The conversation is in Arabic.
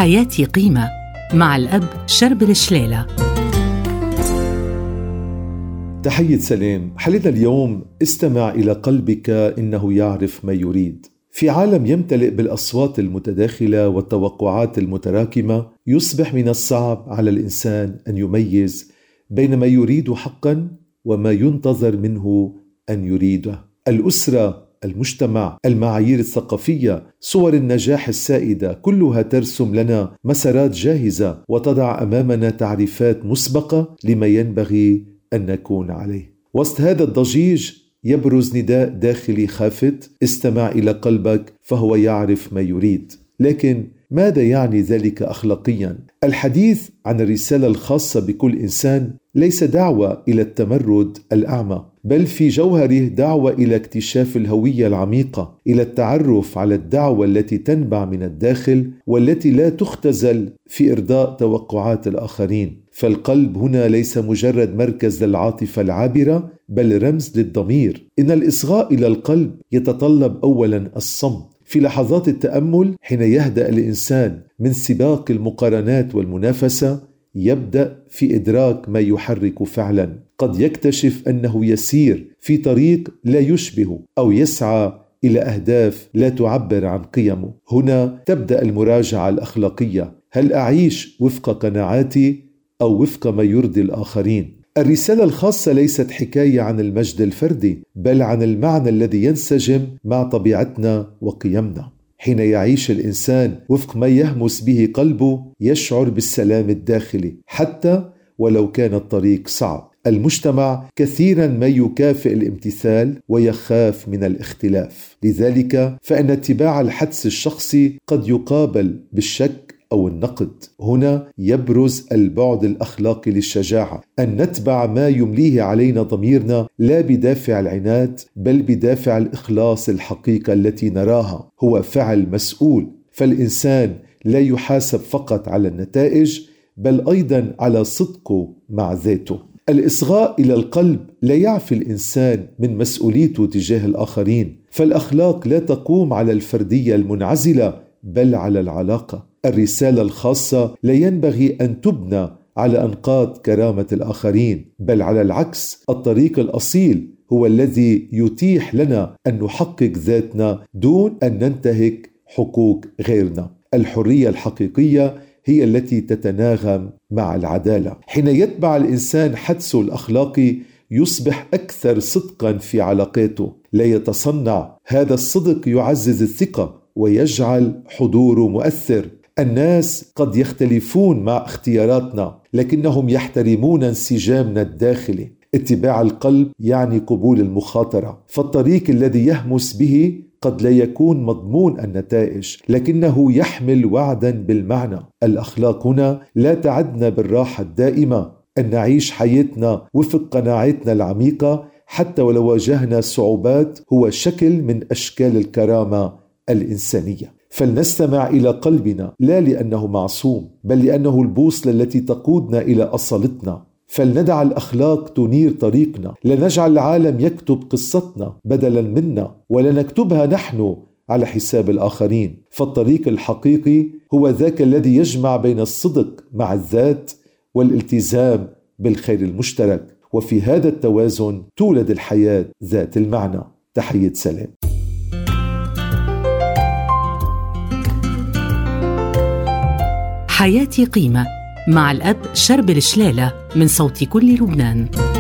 حياتي قيمة مع الأب شربل الشليلة. تحية سلام. حلقة اليوم: استمع إلى قلبك إنه يعرف ما يريد. في عالم يمتلئ بالأصوات المتداخلة والتوقعات المتراكمة، يصبح من الصعب على الإنسان أن يميز بين ما يريد حقا وما ينتظر منه أن يريده. الأسرة، المجتمع، المعايير الثقافية، صور النجاح السائدة، كلها ترسم لنا مسارات جاهزة وتضع أمامنا تعريفات مسبقة لما ينبغي أن نكون عليه. وسط هذا الضجيج يبرز نداء داخلي خافت: استمع إلى قلبك فهو يعرف ما يريد. لكن ماذا يعني ذلك أخلاقيا؟ الحديث عن الرسالة الخاصة بكل إنسان ليس دعوة إلى التمرد الأعمى، بل في جوهره دعوة إلى اكتشاف الهوية العميقة، إلى التعرف على الدعوة التي تنبع من الداخل والتي لا تختزل في إرضاء توقعات الآخرين. فالقلب هنا ليس مجرد مركز للعاطفة العابرة، بل رمز للضمير. إن الإصغاء إلى القلب يتطلب أولا الصمت. في لحظات التأمل، حين يهدأ الإنسان من سباق المقارنات والمنافسة، يبدأ في إدراك ما يحرك فعلا. قد يكتشف أنه يسير في طريق لا يشبه، أو يسعى إلى أهداف لا تعبر عن قيمه. هنا تبدأ المراجعة الأخلاقية: هل أعيش وفق قناعاتي أو وفق ما يرضي الآخرين؟ الرسالة الخاصة ليست حكاية عن المجد الفردي، بل عن المعنى الذي ينسجم مع طبيعتنا وقيمنا. حين يعيش الإنسان وفق ما يهمس به قلبه، يشعر بالسلام الداخلي حتى ولو كان الطريق صعب. المجتمع كثيرا ما يكافئ الامتثال ويخاف من الاختلاف، لذلك فإن اتباع الحدس الشخصي قد يقابل بالشك أو النقد. هنا يبرز البعد الأخلاقي للشجاعة، أن نتبع ما يمليه علينا ضميرنا، لا بدافع العناد بل بدافع الإخلاص. الحقيقة التي نراها هو فعل مسؤول، فالإنسان لا يحاسب فقط على النتائج بل أيضا على صدقه مع ذاته. الإصغاء إلى القلب لا يعفي الإنسان من مسؤوليته تجاه الآخرين، فالأخلاق لا تقوم على الفردية المنعزلة بل على العلاقة. الرسالة الخاصة لا ينبغي أن تبنى على أنقاض كرامة الآخرين، بل على العكس. الطريق الأصيل هو الذي يتيح لنا أن نحقق ذاتنا دون أن ننتهك حقوق غيرنا. الحرية الحقيقية هي التي تتناغم مع العدالة. حين يتبع الإنسان حدسه الأخلاقي، يصبح أكثر صدقا في علاقاته، لا يتصنع. هذا الصدق يعزز الثقة ويجعل حضوره مؤثر. الناس قد يختلفون مع اختياراتنا، لكنهم يحترمون انسجامنا الداخلي. اتباع القلب يعني قبول المخاطرة، فالطريق الذي يهمس به قد لا يكون مضمون النتائج، لكنه يحمل وعدا بالمعنى. الأخلاق هنا لا تعدنا بالراحة الدائمة، أن نعيش حياتنا وفق قناعاتنا العميقة حتى ولو واجهنا صعوبات، هو شكل من أشكال الكرامة الإنسانية. فلنستمع إلى قلبنا، لا لأنه معصوم بل لأنه البوصلة التي تقودنا إلى أصالتنا. فلندع الأخلاق تنير طريقنا، لنجعل العالم يكتب قصتنا بدلا منا، ولا نكتبها نحن على حساب الآخرين. فالطريق الحقيقي هو ذاك الذي يجمع بين الصدق مع الذات والالتزام بالخير المشترك، وفي هذا التوازن تولد الحياة ذات المعنى. تحية سلام. حياتي قيمة مع الأب شربل الشليلة من صوت كل لبنان.